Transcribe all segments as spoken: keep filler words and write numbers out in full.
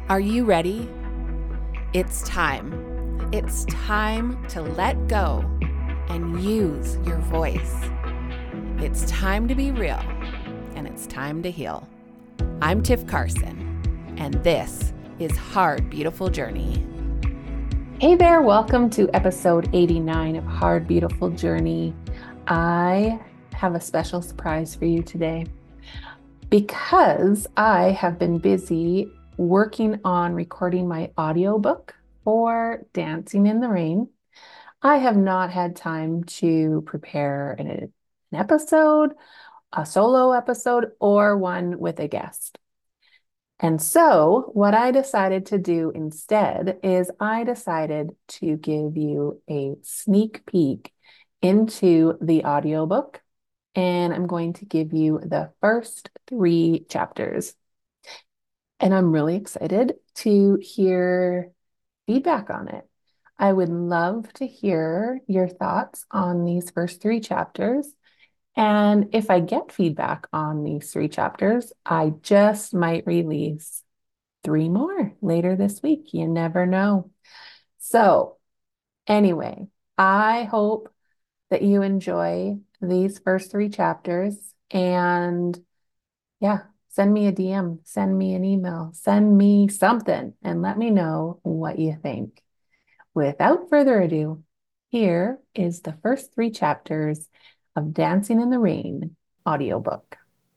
Are you ready? It's time. It's time to let go and use your voice. It's time to be real, and it's time to heal. I'm Tiff Carson, and this is Hard Beautiful Journey. Hey there, welcome to episode eighty-nine of Hard Beautiful Journey. I have a special surprise for you today because I have been busy working on recording my audiobook for Dancing in the Rain. I have not had time to prepare an, an episode, a solo episode, or one with a guest. And so what I decided to do instead is I decided to give you a sneak peek into the audiobook, and I'm going to give you the first three chapters. And I'm really excited to hear feedback on it. I would love to hear your thoughts on these first three chapters. And if I get feedback on these three chapters, I just might release three more later this week. You never know. So anyway, I hope that you enjoy these first three chapters. And yeah, send me a D M, send me an email, send me something, and let me know what you think. Without further ado, here is the first three chapters of Dancing in the Rain audiobook.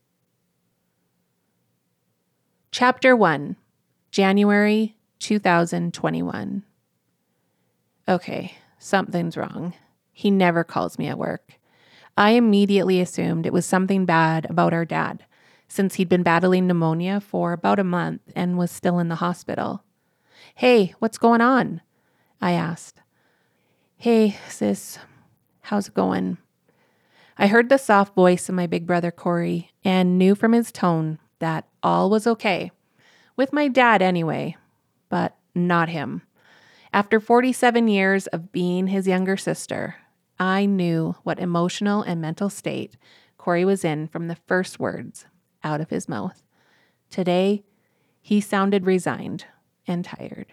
Chapter one, January two thousand twenty-one. Okay, something's wrong. He never calls me at work. I immediately assumed it was something bad about our dad, since he'd been battling pneumonia for about a month and was still in the hospital. Hey, what's going on? I asked. Hey, sis, how's it going? I heard the soft voice of my big brother Corey and knew from his tone that all was okay. With my dad anyway, but not him. After forty-seven years of being his younger sister, I knew what emotional and mental state Corey was in from the first words out of his mouth. Today, he sounded resigned and tired.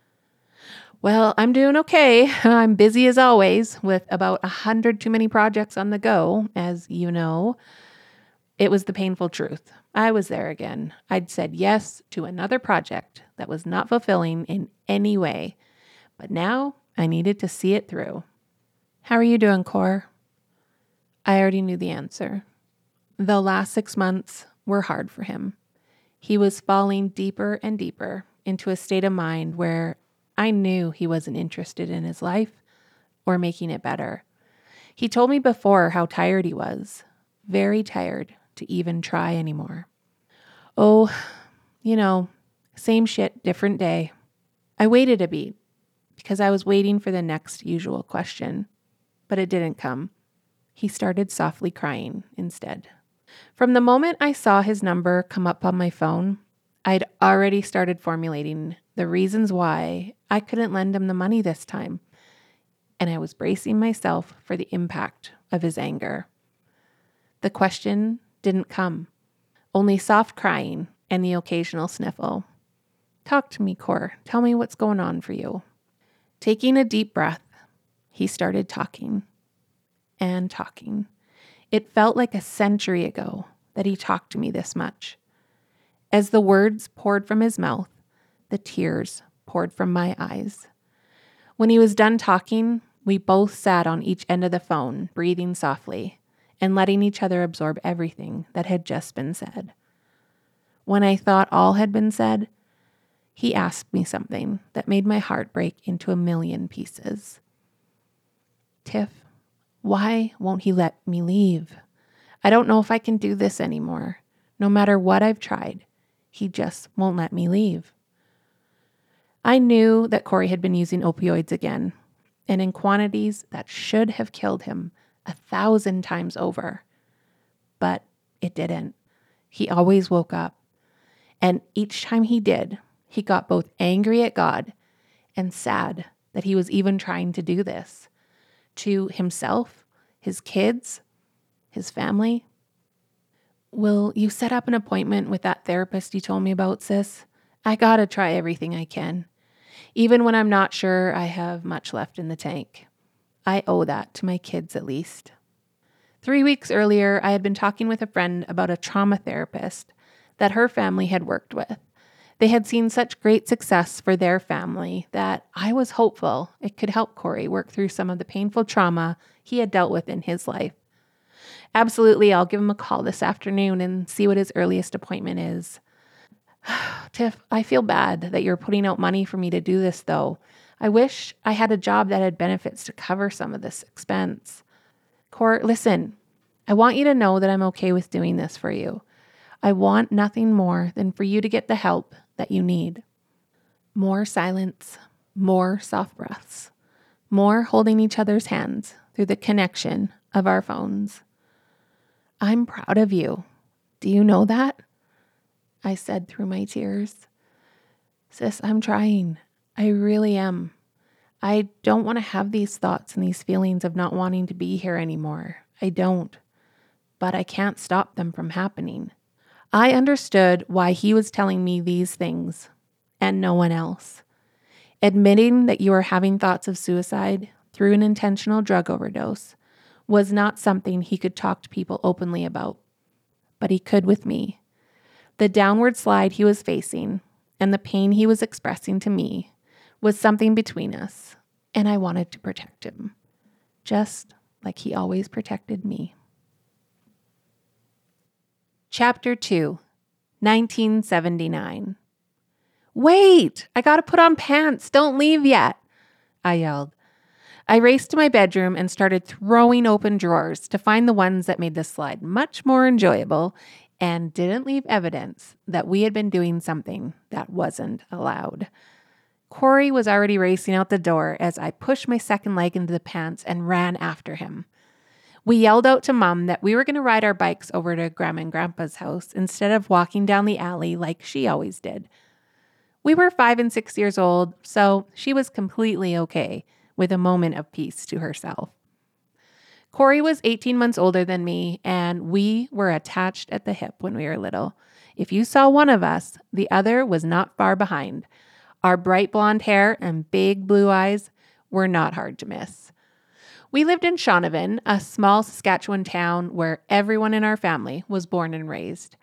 Well, I'm doing okay. I'm busy as always with about a hundred too many projects on the go, as you know. It was the painful truth. I was there again. I'd said yes to another project that was not fulfilling in any way, but now I needed to see it through. How are you doing, Cor? I already knew the answer. The last six months were hard for him. He was falling deeper and deeper into a state of mind where I knew he wasn't interested in his life or making it better. He told me before how tired he was, very tired to even try anymore. Oh, you know, same shit, different day. I waited a beat because I was waiting for the next usual question, but it didn't come. He started softly crying instead. From the moment I saw his number come up on my phone, I'd already started formulating the reasons why I couldn't lend him the money this time, and I was bracing myself for the impact of his anger. The question didn't come, only soft crying and the occasional sniffle. Talk to me, Cor. Tell me what's going on for you. Taking a deep breath, he started talking and talking. It felt like a century ago that he talked to me this much. As the words poured from his mouth, the tears poured from my eyes. When he was done talking, we both sat on each end of the phone, breathing softly and letting each other absorb everything that had just been said. When I thought all had been said, he asked me something that made my heart break into a million pieces. Tiff, why won't he let me leave? I don't know if I can do this anymore. No matter what I've tried, he just won't let me leave. I knew that Corey had been using opioids again, and in quantities that should have killed him a thousand times over. But it didn't. He always woke up. And each time he did, he got both angry at God and sad that he was even trying to do this to himself, his kids, his family. Will you set up an appointment with that therapist you told me about, sis? I gotta try everything I can, even when I'm not sure I have much left in the tank. I owe that to my kids at least. Three weeks earlier, I had been talking with a friend about a trauma therapist that her family had worked with. They had seen such great success for their family that I was hopeful it could help Corey work through some of the painful trauma he had dealt with in his life. Absolutely, I'll give him a call this afternoon and see what his earliest appointment is. Tiff, I feel bad that you're putting out money for me to do this, though. I wish I had a job that had benefits to cover some of this expense. Cor, listen, I want you to know that I'm okay with doing this for you. I want nothing more than for you to get the help that you need. More silence, more soft breaths, more holding each other's hands through the connection of our phones. I'm proud of you. Do you know that? I said through my tears. Sis, I'm trying. I really am. I don't want to have these thoughts and these feelings of not wanting to be here anymore. I don't. But I can't stop them from happening. I understood why he was telling me these things and no one else. Admitting that you are having thoughts of suicide through an intentional drug overdose was not something he could talk to people openly about, but he could with me. The downward slide he was facing and the pain he was expressing to me was something between us, and I wanted to protect him, just like he always protected me. Chapter two, nineteen seventy-nine. Wait, I gotta put on pants. Don't leave yet, I yelled. I raced to my bedroom and started throwing open drawers to find the ones that made the slide much more enjoyable and didn't leave evidence that we had been doing something that wasn't allowed. Corey was already racing out the door as I pushed my second leg into the pants and ran after him. We yelled out to Mom that we were going to ride our bikes over to Grandma and Grandpa's house instead of walking down the alley like she always did. We were five and six years old, so she was completely okay with a moment of peace to herself. Corey was eighteen months older than me, and we were attached at the hip when we were little. If you saw one of us, the other was not far behind. Our bright blonde hair and big blue eyes were not hard to miss. We lived in Shaunavon, a small Saskatchewan town where everyone in our family was born and raised.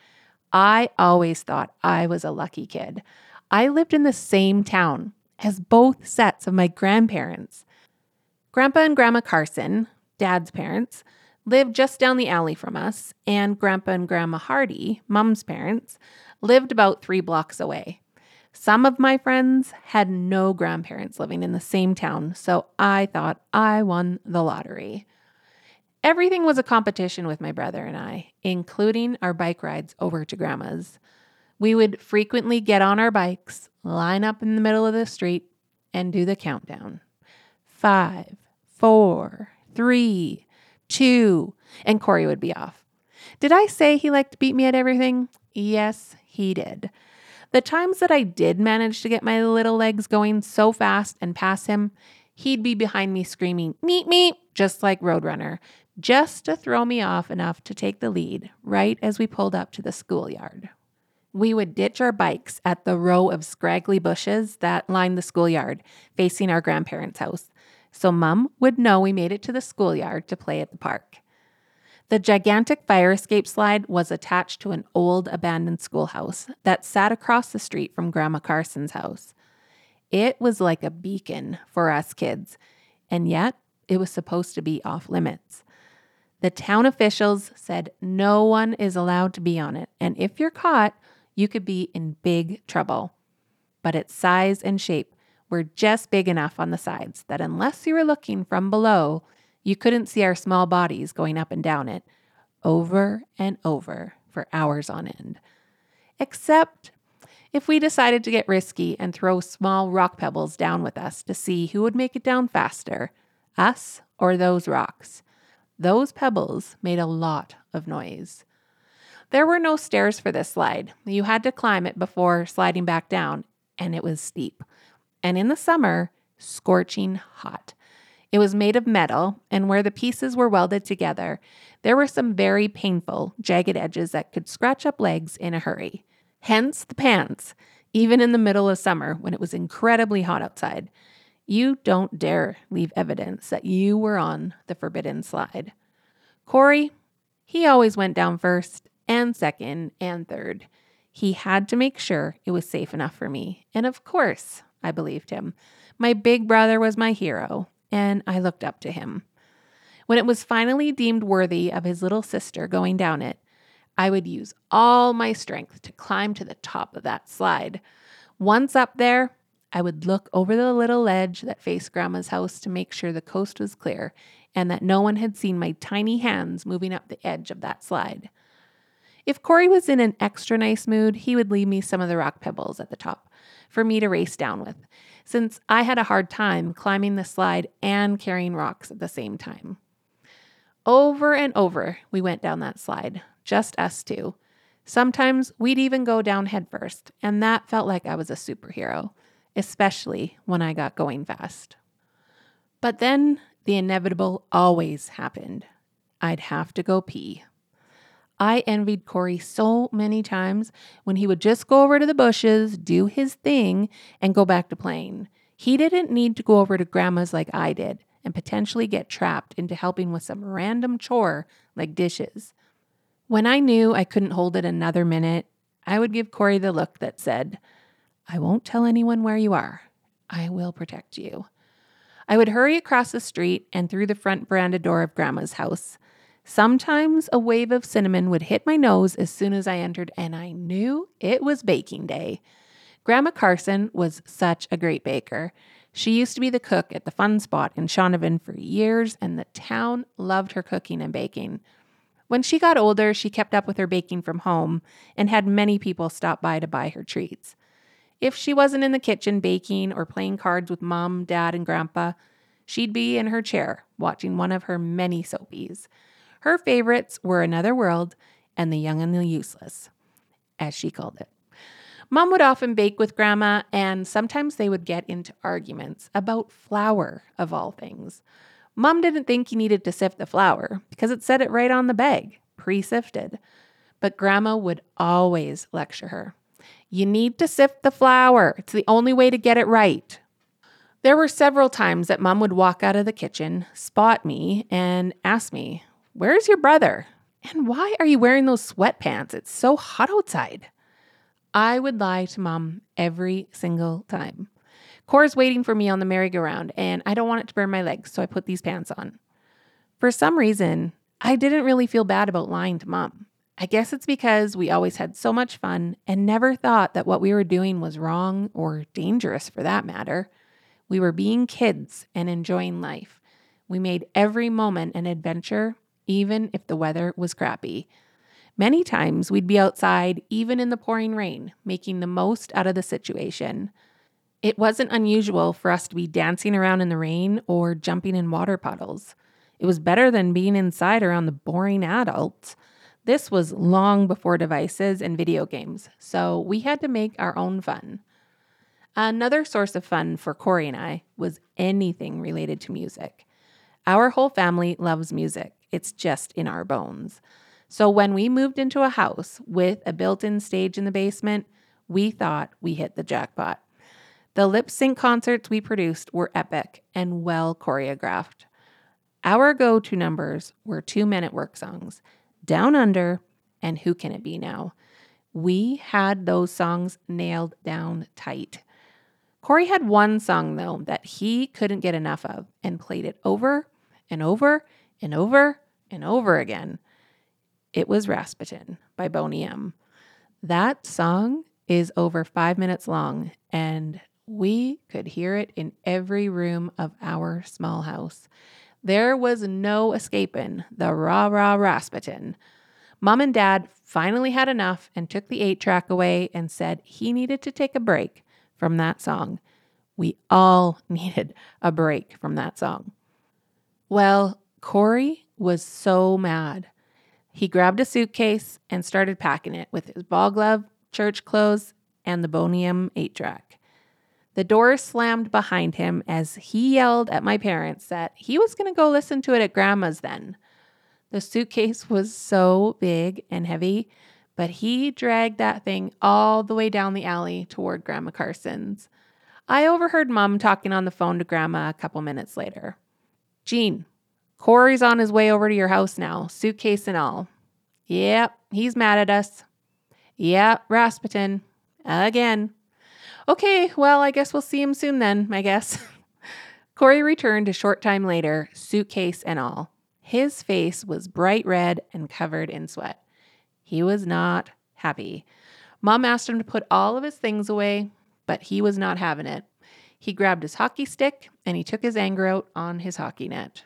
I always thought I was a lucky kid. I lived in the same town as both sets of my grandparents. Grandpa and Grandma Carson, Dad's parents, lived just down the alley from us, and Grandpa and Grandma Hardy, Mom's parents, lived about three blocks away. Some of my friends had no grandparents living in the same town, so I thought I won the lottery. Everything was a competition with my brother and I, including our bike rides over to Grandma's. We would frequently get on our bikes, line up in the middle of the street, and do the countdown. Five, four, three, two, and Corey would be off. Did I say he liked to beat me at everything? Yes, he did. The times that I did manage to get my little legs going so fast and pass him, he'd be behind me screaming, meet me, just like Roadrunner, just to throw me off enough to take the lead right as we pulled up to the schoolyard. We would ditch our bikes at the row of scraggly bushes that lined the schoolyard facing our grandparents' house, so Mom would know we made it to the schoolyard to play at the park. The gigantic fire escape slide was attached to an old abandoned schoolhouse that sat across the street from Grandma Carson's house. It was like a beacon for us kids, and yet it was supposed to be off limits. The town officials said no one is allowed to be on it, and if you're caught, you could be in big trouble. But its size and shape were just big enough on the sides that unless you were looking from below, you couldn't see our small bodies going up and down it, over and over for hours on end. Except if we decided to get risky and throw small rock pebbles down with us to see who would make it down faster, us or those rocks. Those pebbles made a lot of noise. There were no stairs for this slide. You had to climb it before sliding back down, and it was steep. And in the summer, scorching hot. It was made of metal, and where the pieces were welded together, there were some very painful, jagged edges that could scratch up legs in a hurry. Hence the pants. even in the middle of summer when it was incredibly hot outside. You don't dare leave evidence that you were on the forbidden slide. Corey, he always went down first and second and third. He had to make sure it was safe enough for me. And of course, I believed him. My big brother was my hero, and I looked up to him. When it was finally deemed worthy of his little sister going down it, I would use all my strength to climb to the top of that slide. Once up there, I would look over the little ledge that faced Grandma's house to make sure the coast was clear and that no one had seen my tiny hands moving up the edge of that slide. If Corey was in an extra nice mood, he would leave me some of the rock pebbles at the top for me to race down with, since I had a hard time climbing the slide and carrying rocks at the same time. Over and over, we went down that slide, just us two. Sometimes we'd even go down headfirst, and that felt like I was a superhero, especially when I got going fast. But then the inevitable always happened. I'd have to go pee. I envied Corey so many times when he would just go over to the bushes, do his thing, and go back to playing. He didn't need to go over to Grandma's like I did and potentially get trapped into helping with some random chore like dishes. When I knew I couldn't hold it another minute, I would give Corey the look that said, "I won't tell anyone where you are. I will protect you." I would hurry across the street and through the front veranda door of Grandma's house. Sometimes a wave of cinnamon would hit my nose as soon as I entered, and I knew it was baking day. Grandma Carson was such a great baker. She used to be the cook at the Fun Spot in Shaunavon for years, and the town loved her cooking and baking. When she got older, she kept up with her baking from home and had many people stop by to buy her treats. If she wasn't in the kitchen baking or playing cards with Mom, Dad, and Grandpa, she'd be in her chair watching one of her many soapies. Her favorites were Another World and The Young and the Useless, as she called it. Mom would often bake with Grandma, and sometimes they would get into arguments about flour, of all things. Mom didn't think you needed to sift the flour because it said it right on the bag, pre-sifted. But Grandma would always lecture her. "You need to sift the flour. It's the only way to get it right." There were several times that Mom would walk out of the kitchen, spot me, and ask me, "Where's your brother? And why are you wearing those sweatpants? It's so hot outside." I would lie to Mom every single time. Cora's waiting for me on the merry-go-round, and I don't want it to burn my legs, so I put these pants on. For some reason, I didn't really feel bad about lying to Mom. I guess it's because we always had so much fun and never thought that what we were doing was wrong or dangerous for that matter. We were being kids and enjoying life. We made every moment an adventure, even if the weather was crappy. Many times we'd be outside, even in the pouring rain, making the most out of the situation. It wasn't unusual for us to be dancing around in the rain or jumping in water puddles. It was better than being inside around the boring adults. This was long before devices and video games, so we had to make our own fun. Another source of fun for Corey and I was anything related to music. Our whole family loves music. It's just in our bones. So when we moved into a house with a built-in stage in the basement, we thought we hit the jackpot. The lip sync concerts we produced were epic and well choreographed. Our go-to numbers were two Men at Work songs, Down Under and Who Can It Be Now. We had those songs nailed down tight. Corey had one song, though, that he couldn't get enough of and played it over and over and over and over again. It was Rasputin by Boney M. That song is over five minutes long, and we could hear it in every room of our small house. There was no escaping the rah-rah Rasputin. Mom and Dad finally had enough and took the eight-track away and said he needed to take a break from that song. We all needed a break from that song. Well, Corey was so mad. He grabbed a suitcase and started packing it with his ball glove, church clothes, and the Boney M eight-track. The door slammed behind him as he yelled at my parents that he was going to go listen to it at Grandma's then. The suitcase was so big and heavy, but he dragged that thing all the way down the alley toward Grandma Carson's. I overheard Mom talking on the phone to Grandma a couple minutes later. Jean, Corey's on his way over to your house now, suitcase and all. Yep, he's mad at us. Yep, Rasputin. Again. Okay, well, I guess we'll see him soon then, I guess. Corey returned a short time later, suitcase and all. His face was bright red and covered in sweat. He was not happy. Mom asked him to put all of his things away, but he was not having it. He grabbed his hockey stick and he took his anger out on his hockey net.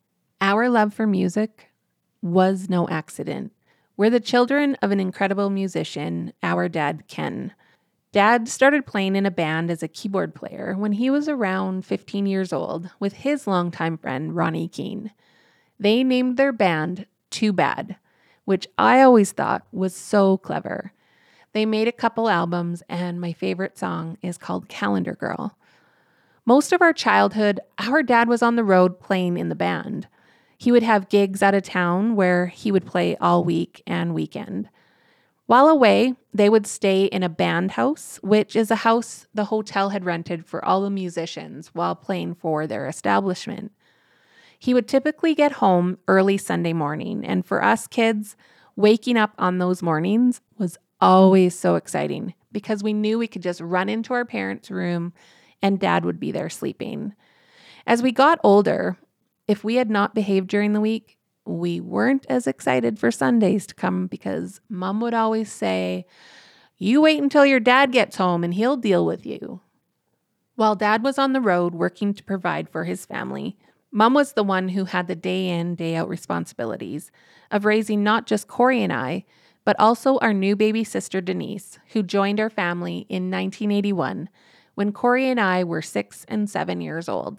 Our love for music was no accident. We're the children of an incredible musician, our dad, Ken. Dad started playing in a band as a keyboard player when he was around fifteen years old with his longtime friend, Ronnie Keane. They named their band Too Bad, which I always thought was so clever. They made a couple albums, and my favorite song is called Calendar Girl. Most of our childhood, our dad was on the road playing in the band. He would have gigs out of town where he would play all week and weekend. While away, they would stay in a band house, which is a house the hotel had rented for all the musicians while playing for their establishment. He would typically get home early Sunday morning, and for us kids, waking up on those mornings was always so exciting because we knew we could just run into our parents' room and Dad would be there sleeping. As we got older, if we had not behaved during the week, we weren't as excited for Sundays to come because Mom would always say, "You wait until your dad gets home and he'll deal with you." While Dad was on the road working to provide for his family, Mom was the one who had the day in, day out responsibilities of raising not just Corey and I, but also our new baby sister Denise, who joined our family in nineteen eighty-one when Corey and I were six and seven years old.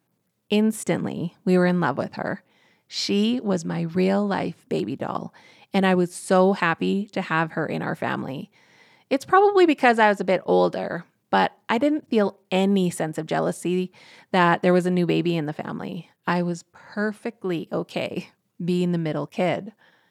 Instantly, we were in love with her. She was my real-life baby doll, and I was so happy to have her in our family. It's probably because I was a bit older, but I didn't feel any sense of jealousy that there was a new baby in the family. I was perfectly okay being the middle kid.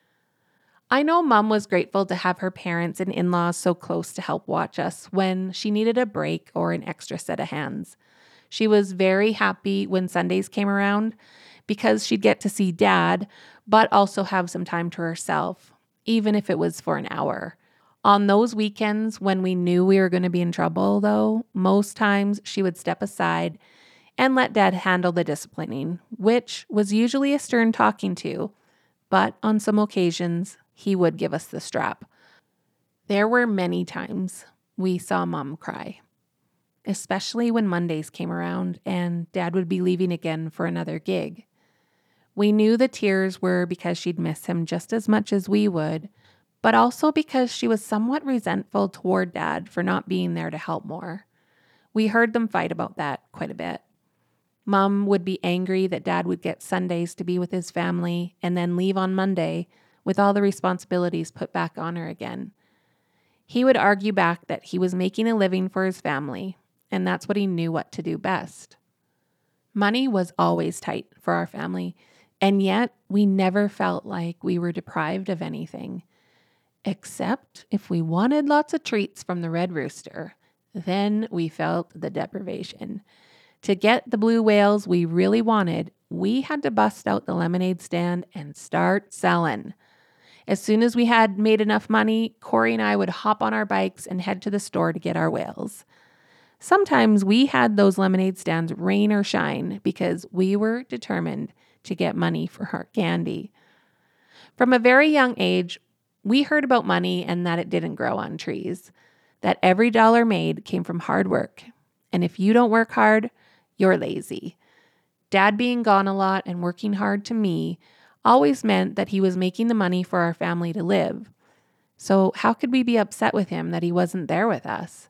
I know Mom was grateful to have her parents and in-laws so close to help watch us when she needed a break or an extra set of hands. She was very happy when Sundays came around because she'd get to see Dad, but also have some time to herself, even if it was for an hour. On those weekends when we knew we were going to be in trouble, though, most times she would step aside and let Dad handle the disciplining, which was usually a stern talking to, but on some occasions, he would give us the strap. There were many times we saw Mom cry, especially when Mondays came around and Dad would be leaving again for another gig. We knew the tears were because she'd miss him just as much as we would, but also because she was somewhat resentful toward Dad for not being there to help more. We heard them fight about that quite a bit. Mom would be angry that Dad would get Sundays to be with his family and then leave on Monday with all the responsibilities put back on her again. He would argue back that he was making a living for his family, and that's what he knew what to do best. Money was always tight for our family, and yet we never felt like we were deprived of anything, except if we wanted lots of treats from the Red Rooster. Then we felt the deprivation. To get the blue whales we really wanted, we had to bust out the lemonade stand and start selling. As soon as we had made enough money, Corey and I would hop on our bikes and head to the store to get our whales. Sometimes we had those lemonade stands rain or shine because we were determined to get money for our candy. From a very young age, we heard about money and that it didn't grow on trees, that every dollar made came from hard work. And if you don't work hard, you're lazy. Dad being gone a lot and working hard to me always meant that he was making the money for our family to live. So how could we be upset with him that he wasn't there with us?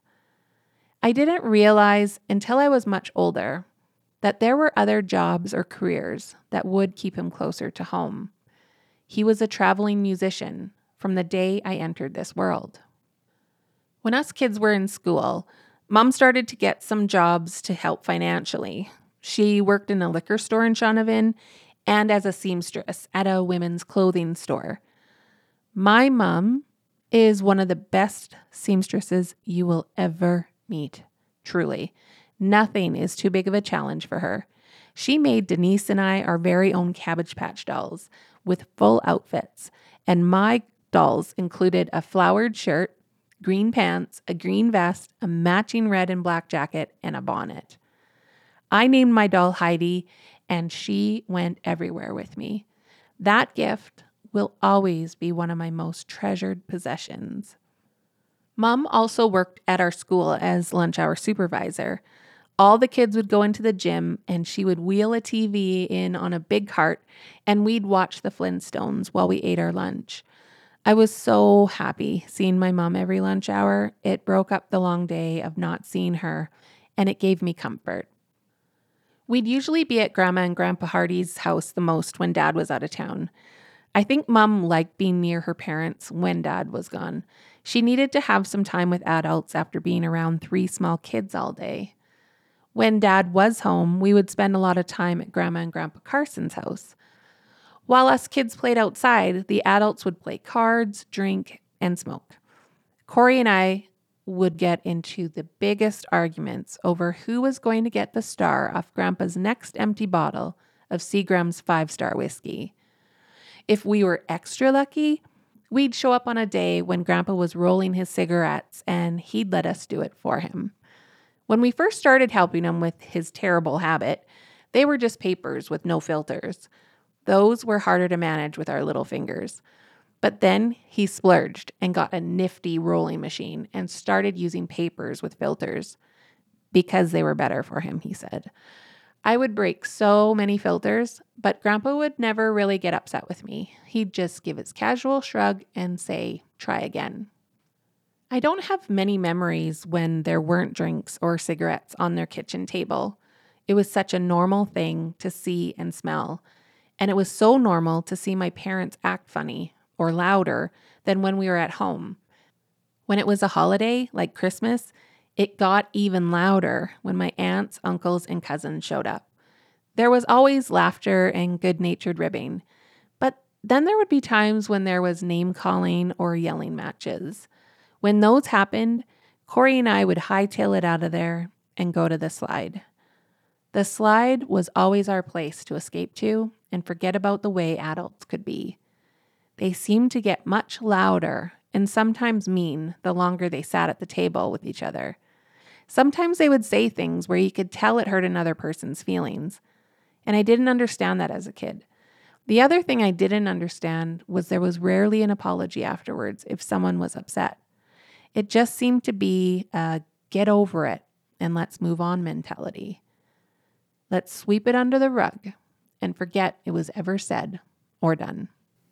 I didn't realize until I was much older that there were other jobs or careers that would keep him closer to home. He was a traveling musician from the day I entered this world. When us kids were in school, Mom started to get some jobs to help financially. She worked in a liquor store in Shaunavon and as a seamstress at a women's clothing store. My mom is one of the best seamstresses you will ever meet. Truly. Nothing is too big of a challenge for her. She made Denise and I our very own Cabbage Patch dolls with full outfits, and my dolls included a flowered shirt, green pants, a green vest, a matching red and black jacket, and a bonnet. I named my doll Heidi, and she went everywhere with me. That gift will always be one of my most treasured possessions. Mom also worked at our school as lunch hour supervisor. All the kids would go into the gym and she would wheel a T V in on a big cart and we'd watch the Flintstones while we ate our lunch. I was so happy seeing my mom every lunch hour. It broke up the long day of not seeing her and it gave me comfort. We'd usually be at Grandma and Grandpa Hardy's house the most when Dad was out of town. I think Mom liked being near her parents when Dad was gone. She needed to have some time with adults after being around three small kids all day. When Dad was home, we would spend a lot of time at Grandma and Grandpa Carson's house. While us kids played outside, the adults would play cards, drink, and smoke. Corey and I would get into the biggest arguments over who was going to get the star off Grandpa's next empty bottle of Seagram's five-star whiskey. If we were extra lucky, we'd show up on a day when Grandpa was rolling his cigarettes and he'd let us do it for him. When we first started helping him with his terrible habit, they were just papers with no filters. Those were harder to manage with our little fingers. But then he splurged and got a nifty rolling machine and started using papers with filters because they were better for him, he said. I would break so many filters, but Grandpa would never really get upset with me. He'd just give his casual shrug and say, try again. I don't have many memories when there weren't drinks or cigarettes on their kitchen table. It was such a normal thing to see and smell, and it was so normal to see my parents act funny or louder than when we were at home. When it was a holiday, like Christmas, it got even louder when my aunts, uncles, and cousins showed up. There was always laughter and good-natured ribbing, but then there would be times when there was name-calling or yelling matches. When those happened, Corey and I would hightail it out of there and go to the slide. The slide was always our place to escape to and forget about the way adults could be. They seemed to get much louder and sometimes mean the longer they sat at the table with each other. Sometimes they would say things where you could tell it hurt another person's feelings, and I didn't understand that as a kid. The other thing I didn't understand was there was rarely an apology afterwards if someone was upset. It just seemed to be a get over it and let's move on mentality. Let's sweep it under the rug and forget it was ever said or done.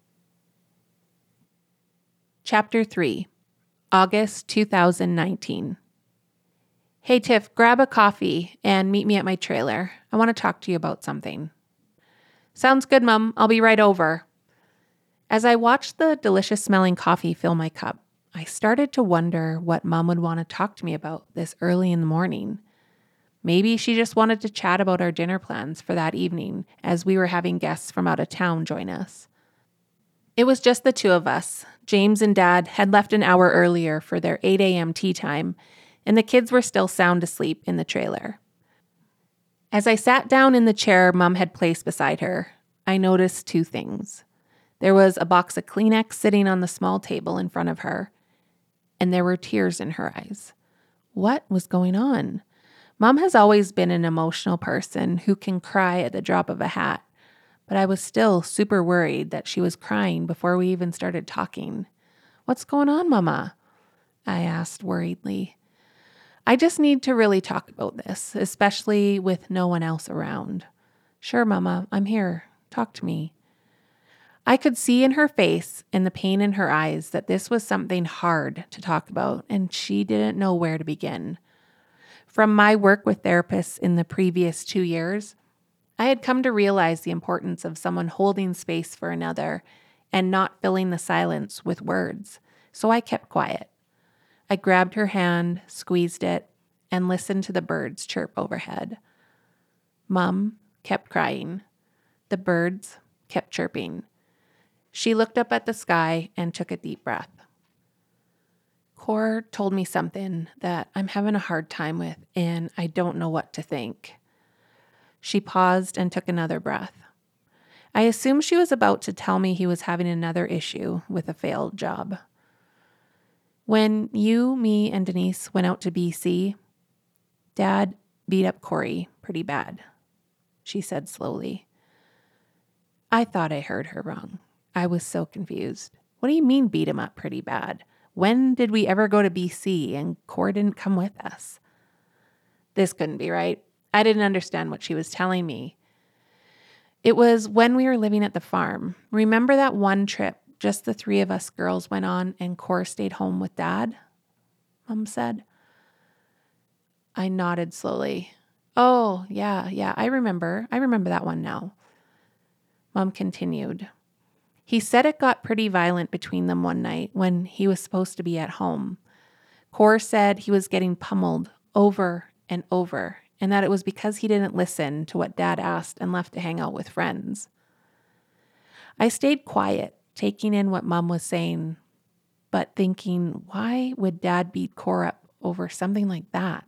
Chapter three, August two thousand nineteen. Hey, Tiff, grab a coffee and meet me at my trailer. I want to talk to you about something. Sounds good, Mom. I'll be right over. As I watched the delicious smelling coffee fill my cup, I started to wonder what Mom would want to talk to me about this early in the morning. Maybe she just wanted to chat about our dinner plans for that evening as we were having guests from out of town join us. It was just the two of us. James and Dad had left an hour earlier for their eight a.m. tea time, and the kids were still sound asleep in the trailer. As I sat down in the chair Mom had placed beside her, I noticed two things. There was a box of Kleenex sitting on the small table in front of her, and there were tears in her eyes. What was going on? Mom has always been an emotional person who can cry at the drop of a hat, but I was still super worried that she was crying before we even started talking. What's going on, Mama? I asked worriedly. I just need to really talk about this, especially with no one else around. Sure, Mama, I'm here. Talk to me. I could see in her face and the pain in her eyes that this was something hard to talk about, and she didn't know where to begin. From my work with therapists in the previous two years, I had come to realize the importance of someone holding space for another and not filling the silence with words, so I kept quiet. I grabbed her hand, squeezed it, and listened to the birds chirp overhead. Mom kept crying. The birds kept chirping. She looked up at the sky and took a deep breath. Cor told me something that I'm having a hard time with, and I don't know what to think. She paused and took another breath. I assumed she was about to tell me he was having another issue with a failed job. When you, me, and Denise went out to B C, Dad beat up Corey pretty bad, she said slowly. I thought I heard her wrong. I was so confused. What do you mean beat him up pretty bad? When did we ever go to B C and Cor didn't come with us? This couldn't be right. I didn't understand what she was telling me. It was when we were living at the farm. Remember that one trip just the three of us girls went on and Cor stayed home with Dad? Mom said. I nodded slowly. Oh, yeah, yeah, I remember. I remember that one now. Mom continued. He said it got pretty violent between them one night when he was supposed to be at home. Cor said he was getting pummeled over and over, and that it was because he didn't listen to what Dad asked and left to hang out with friends. I stayed quiet, taking in what Mom was saying, but thinking, why would Dad beat Cor up over something like that?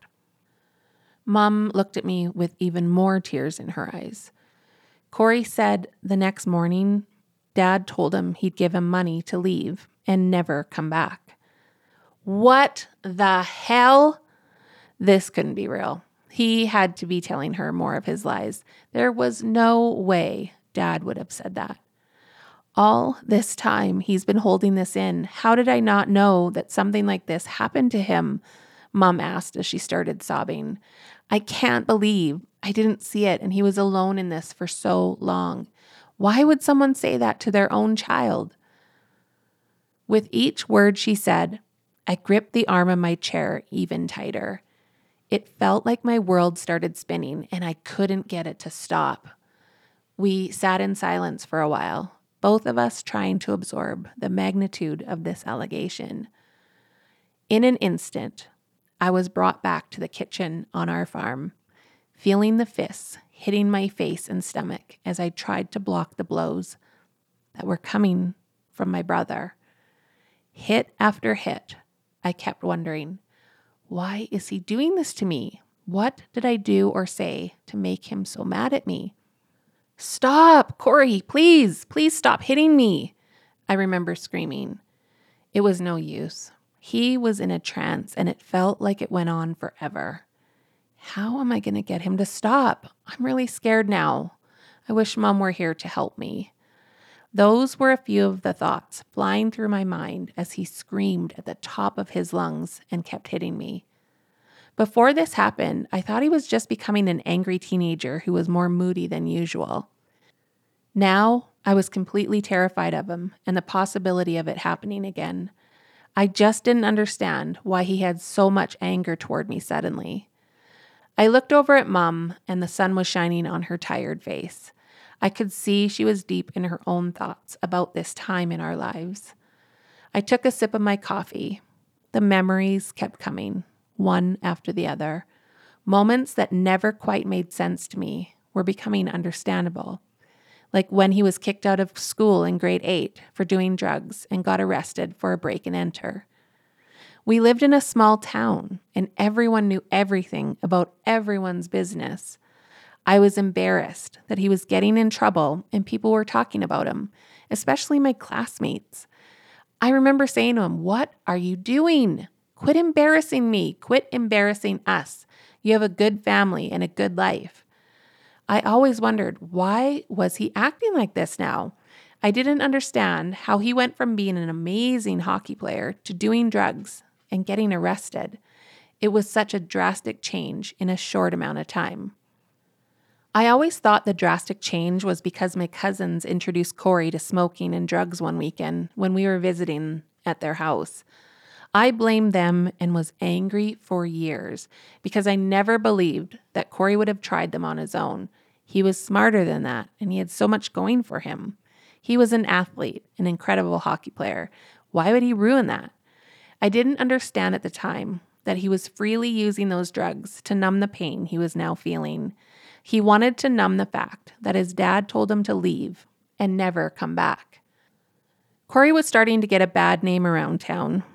Mom looked at me with even more tears in her eyes. Corey said the next morning, Dad told him he'd give him money to leave and never come back. What the hell? This couldn't be real. He had to be telling her more of his lies. There was no way Dad would have said that. All this time he's been holding this in. How did I not know that something like this happened to him? Mom asked as she started sobbing. I can't believe I didn't see it and he was alone in this for so long. Why would someone say that to their own child? With each word she said, I gripped the arm of my chair even tighter. It felt like my world started spinning and I couldn't get it to stop. We sat in silence for a while, both of us trying to absorb the magnitude of this allegation. In an instant, I was brought back to the kitchen on our farm, feeling the fists hitting my face and stomach as I tried to block the blows that were coming from my brother. Hit after hit, I kept wondering, why is he doing this to me? What did I do or say to make him so mad at me? Stop, Corey, please, please stop hitting me, I remember screaming. It was no use. He was in a trance and it felt like it went on forever. How am I going to get him to stop? I'm really scared now. I wish Mom were here to help me. Those were a few of the thoughts flying through my mind as he screamed at the top of his lungs and kept hitting me. Before this happened, I thought he was just becoming an angry teenager who was more moody than usual. Now, I was completely terrified of him and the possibility of it happening again. I just didn't understand why he had so much anger toward me suddenly. I looked over at Mom, and the sun was shining on her tired face. I could see she was deep in her own thoughts about this time in our lives. I took a sip of my coffee. The memories kept coming, one after the other. Moments that never quite made sense to me were becoming understandable. Like when he was kicked out of school in grade eight for doing drugs and got arrested for a break and enter. We lived in a small town, and everyone knew everything about everyone's business. I was embarrassed that he was getting in trouble and people were talking about him, especially my classmates. I remember saying to him, "What are you doing? Quit embarrassing me. Quit embarrassing us. You have a good family and a good life." I always wondered, why was he acting like this now? I didn't understand how he went from being an amazing hockey player to doing drugs and getting arrested. It was such a drastic change in a short amount of time. I always thought the drastic change was because my cousins introduced Corey to smoking and drugs one weekend when we were visiting at their house. I blamed them and was angry for years because I never believed that Corey would have tried them on his own. He was smarter than that, and he had so much going for him. He was an athlete, an incredible hockey player. Why would he ruin that? I didn't understand at the time that he was freely using those drugs to numb the pain he was now feeling. He wanted to numb the fact that his dad told him to leave and never come back. Corey was starting to get a bad name around town.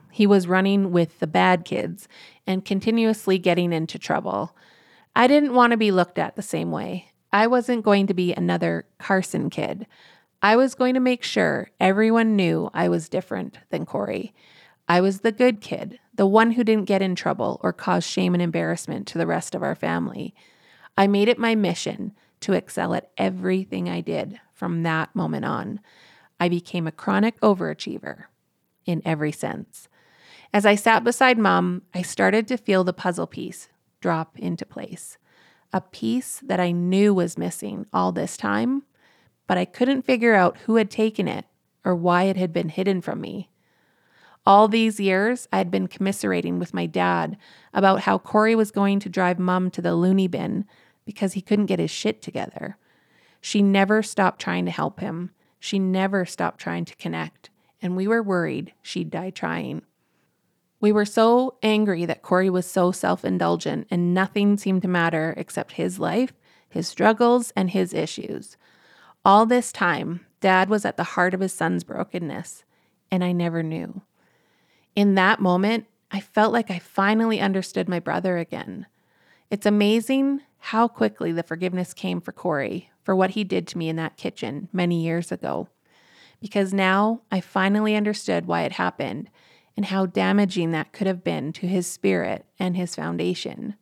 He was running with the bad kids and continuously getting into trouble. I didn't want to be looked at the same way. I wasn't going to be another Carson kid. I was going to make sure everyone knew I was different than Corey. I was the good kid, the one who didn't get in trouble or cause shame and embarrassment to the rest of our family. I made it my mission to excel at everything I did from that moment on. I became a chronic overachiever in every sense. As I sat beside Mom, I started to feel the puzzle piece drop into place. A piece that I knew was missing all this time, but I couldn't figure out who had taken it or why it had been hidden from me. All these years, I had been commiserating with my dad about how Corey was going to drive Mom to the loony bin because he couldn't get his shit together. She never stopped trying to help him. She never stopped trying to connect, and we were worried she'd die trying. We were so angry that Corey was so self-indulgent and nothing seemed to matter except his life, his struggles, and his issues. All this time, Dad was at the heart of his son's brokenness, and I never knew. In that moment, I felt like I finally understood my brother again. It's amazing how quickly the forgiveness came for Corey for what he did to me in that kitchen many years ago. Because now I finally understood why it happened and how damaging that could have been to his spirit and his foundation.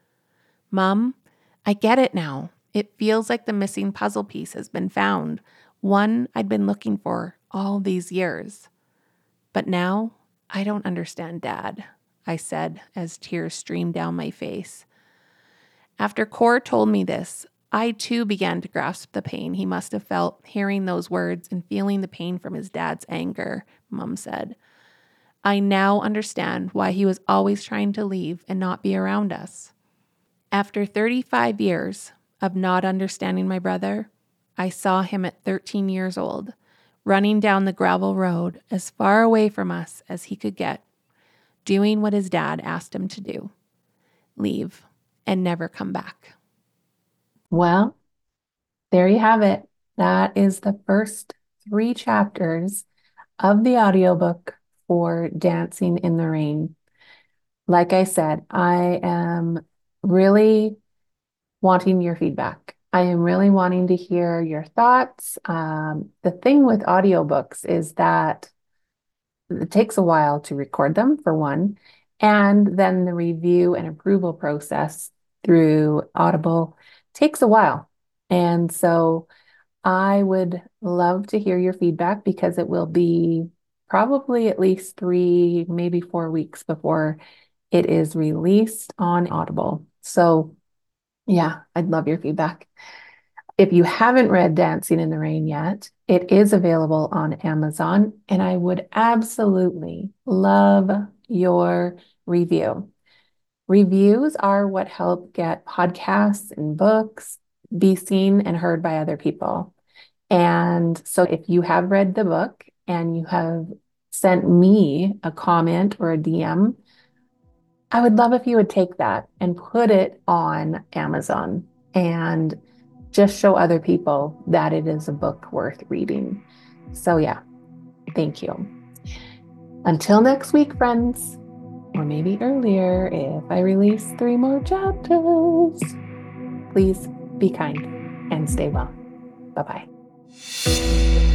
Mom, I get it now. It feels like the missing puzzle piece has been found, one I'd been looking for all these years. But now I don't understand Dad, I said as tears streamed down my face. After Cor told me this, I too began to grasp the pain he must have felt hearing those words and feeling the pain from his dad's anger, Mom said. I now understand why he was always trying to leave and not be around us. After thirty-five years of not understanding my brother, I saw him at thirteen years old, running down the gravel road as far away from us as he could get, doing what his dad asked him to do, leave and never come back. Well, there you have it. That is the first three chapters of the audiobook for Dancing in the Rain. Like I said, I am really wanting your feedback. I am really wanting to hear your thoughts. Um, the thing with audiobooks is that it takes a while to record them, for one, and then the review and approval process through Audible takes a while. And so I would love to hear your feedback because it will be probably at least three, maybe four weeks before it is released on Audible. So yeah, I'd love your feedback. If you haven't read Dancing in the Rain yet, it is available on Amazon, and I would absolutely love your review. Reviews are what help get podcasts and books be seen and heard by other people. And so if you have read the book and you have sent me a comment or a D M, I would love if you would take that and put it on Amazon and just show other people that it is a book worth reading. So yeah, thank you. Until next week, friends, or maybe earlier if I release three more chapters, please be kind and stay well. Bye-bye.